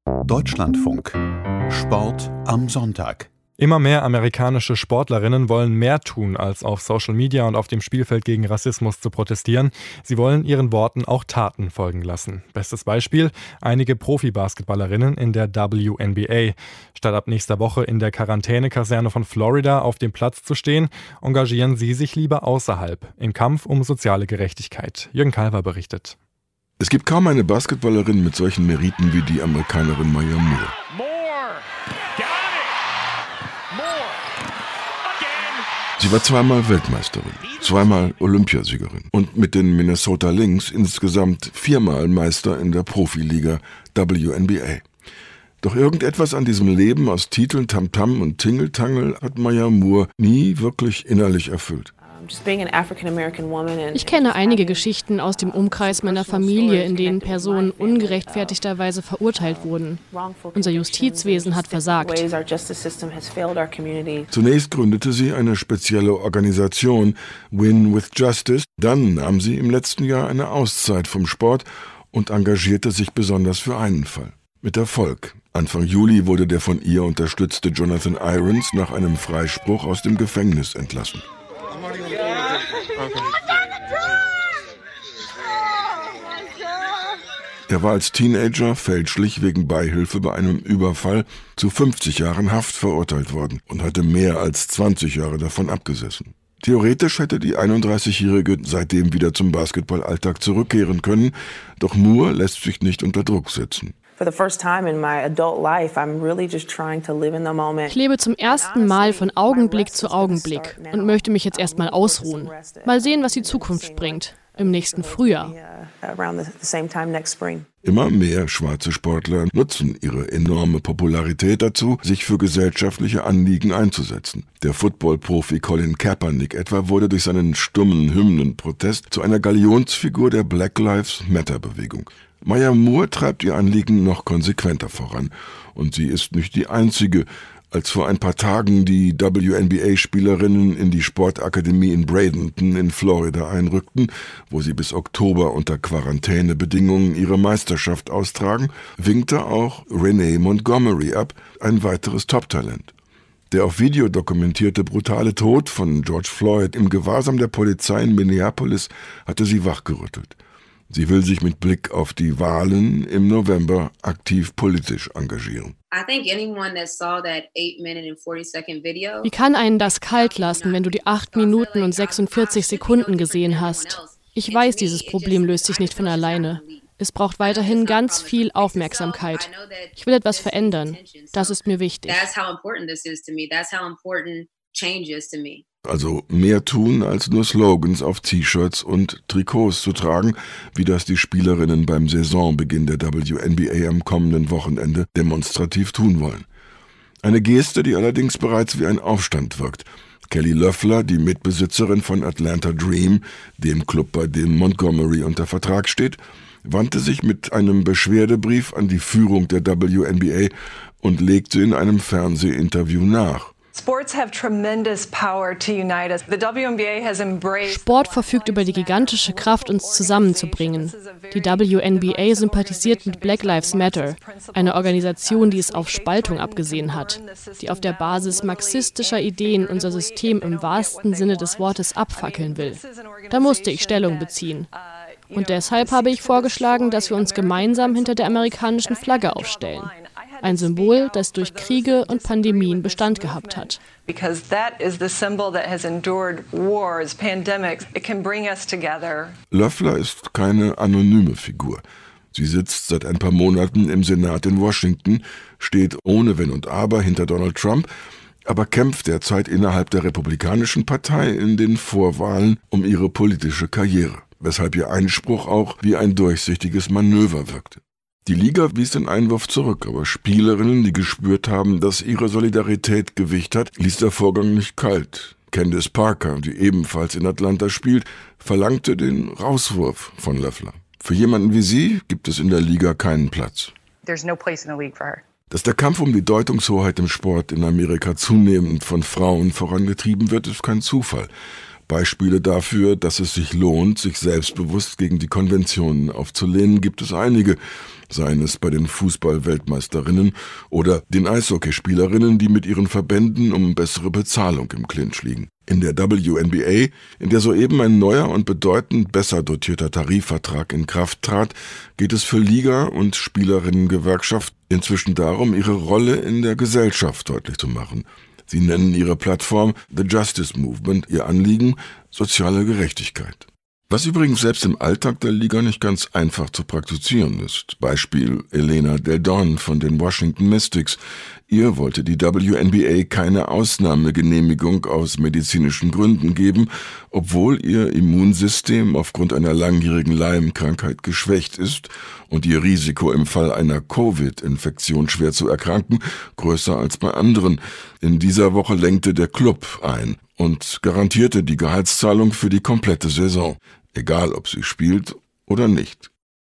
Deutschlandfunk. Sport am Sonntag. Immer mehr amerikanische Sportlerinnen wollen mehr tun, als auf Social Media und auf dem Spielfeld gegen Rassismus zu protestieren. Sie wollen ihren Worten auch Taten folgen lassen. Bestes Beispiel: einige Profi-Basketballerinnen in der WNBA. Statt ab nächster Woche in der Quarantänekaserne von Florida auf dem Platz zu stehen, engagieren sie sich lieber außerhalb, im Kampf um soziale Gerechtigkeit. Jürgen Kalver berichtet. Es gibt kaum eine Basketballerin mit solchen Meriten wie die Amerikanerin Maya Moore. Sie war zweimal Weltmeisterin, zweimal Olympiasiegerin und mit den Minnesota Lynx insgesamt 4-mal Meister in der Profiliga WNBA. Doch irgendetwas an diesem Leben aus Titeln, Tamtam und Tingeltangel hat Maya Moore nie wirklich innerlich erfüllt. Ich kenne einige Geschichten aus dem Umkreis meiner Familie, in denen Personen ungerechtfertigterweise verurteilt wurden. Unser Justizwesen hat versagt. Zunächst gründete sie eine spezielle Organisation, Win with Justice. Dann nahm sie im letzten Jahr eine Auszeit vom Sport und engagierte sich besonders für einen Fall. Mit Erfolg. Anfang Juli wurde der von ihr unterstützte Jonathan Irons nach einem Freispruch aus dem Gefängnis entlassen. Er war als Teenager fälschlich wegen Beihilfe bei einem Überfall zu 50 Jahren Haft verurteilt worden und hatte mehr als 20 Jahre davon abgesessen. Theoretisch hätte die 31-Jährige seitdem wieder zum Basketballalltag zurückkehren können, doch Moore lässt sich nicht unter Druck setzen. Ich lebe zum ersten Mal von Augenblick zu Augenblick und möchte mich jetzt erstmal ausruhen. Mal sehen, was die Zukunft bringt. Im nächsten Frühjahr. Immer mehr schwarze Sportler nutzen ihre enorme Popularität dazu, sich für gesellschaftliche Anliegen einzusetzen. Der Football-Profi Colin Kaepernick etwa wurde durch seinen stummen Hymnenprotest zu einer Galionsfigur der Black Lives Matter-Bewegung. Maya Moore treibt ihr Anliegen noch konsequenter voran. Und sie ist nicht die einzige. Als vor ein paar Tagen die WNBA-Spielerinnen in die Sportakademie in Bradenton in Florida einrückten, wo sie bis Oktober unter Quarantänebedingungen ihre Meisterschaft austragen, winkte auch Renee Montgomery ab, ein weiteres Top-Talent. Der auf Video dokumentierte brutale Tod von George Floyd im Gewahrsam der Polizei in Minneapolis hatte sie wachgerüttelt. Sie will sich mit Blick auf die Wahlen im November aktiv politisch engagieren. Wie kann einen das kalt lassen, wenn du die 8 Minuten und 46 Sekunden gesehen hast? Ich weiß, dieses Problem löst sich nicht von alleine. Es braucht weiterhin ganz viel Aufmerksamkeit. Ich will etwas verändern. Das ist mir wichtig. Also mehr tun, als nur Slogans auf T-Shirts und Trikots zu tragen, wie das die Spielerinnen beim Saisonbeginn der WNBA am kommenden Wochenende demonstrativ tun wollen. Eine Geste, die allerdings bereits wie ein Aufstand wirkt. Kelly Loeffler, die Mitbesitzerin von Atlanta Dream, dem Club, bei dem Montgomery unter Vertrag steht, wandte sich mit einem Beschwerdebrief an die Führung der WNBA und legte in einem Fernsehinterview nach. Sport verfügt über die gigantische Kraft, uns zusammenzubringen. Die WNBA sympathisiert mit Black Lives Matter, eine Organisation, die es auf Spaltung abgesehen hat, die auf der Basis marxistischer Ideen unser System im wahrsten Sinne des Wortes abfackeln will. Da musste ich Stellung beziehen. Und deshalb habe ich vorgeschlagen, dass wir uns gemeinsam hinter der amerikanischen Flagge aufstellen. Ein Symbol, das durch Kriege und Pandemien Bestand gehabt hat. Loeffler ist keine anonyme Figur. Sie sitzt seit ein paar Monaten im Senat in Washington, steht ohne Wenn und Aber hinter Donald Trump, aber kämpft derzeit innerhalb der Republikanischen Partei in den Vorwahlen um ihre politische Karriere, weshalb ihr Einspruch auch wie ein durchsichtiges Manöver wirkte. Die Liga wies den Einwurf zurück, aber Spielerinnen, die gespürt haben, dass ihre Solidarität Gewicht hat, ließ der Vorgang nicht kalt. Candice Parker, die ebenfalls in Atlanta spielt, verlangte den Rauswurf von Loeffler. Für jemanden wie sie gibt es in der Liga keinen Platz. Dass der Kampf um die Deutungshoheit im Sport in Amerika zunehmend von Frauen vorangetrieben wird, ist kein Zufall. Beispiele dafür, dass es sich lohnt, sich selbstbewusst gegen die Konventionen aufzulehnen, gibt es einige, seien es bei den Fußball-Weltmeisterinnen oder den Eishockeyspielerinnen, die mit ihren Verbänden um bessere Bezahlung im Clinch liegen. In der WNBA, in der soeben ein neuer und bedeutend besser dotierter Tarifvertrag in Kraft trat, geht es für Liga und Spielerinnengewerkschaft inzwischen darum, ihre Rolle in der Gesellschaft deutlich zu machen. Sie nennen ihre Plattform The Justice Movement, ihr Anliegen soziale Gerechtigkeit. Was übrigens selbst im Alltag der Liga nicht ganz einfach zu praktizieren ist. Beispiel Elena Del Don von den Washington Mystics. Ihr wollte die WNBA keine Ausnahmegenehmigung aus medizinischen Gründen geben, obwohl ihr Immunsystem aufgrund einer langjährigen Lyme-Krankheit geschwächt ist und ihr Risiko im Fall einer Covid-Infektion schwer zu erkranken größer als bei anderen. In dieser Woche lenkte der Club ein und garantierte die Gehaltszahlung für die komplette Saison, egal ob sie spielt oder nicht.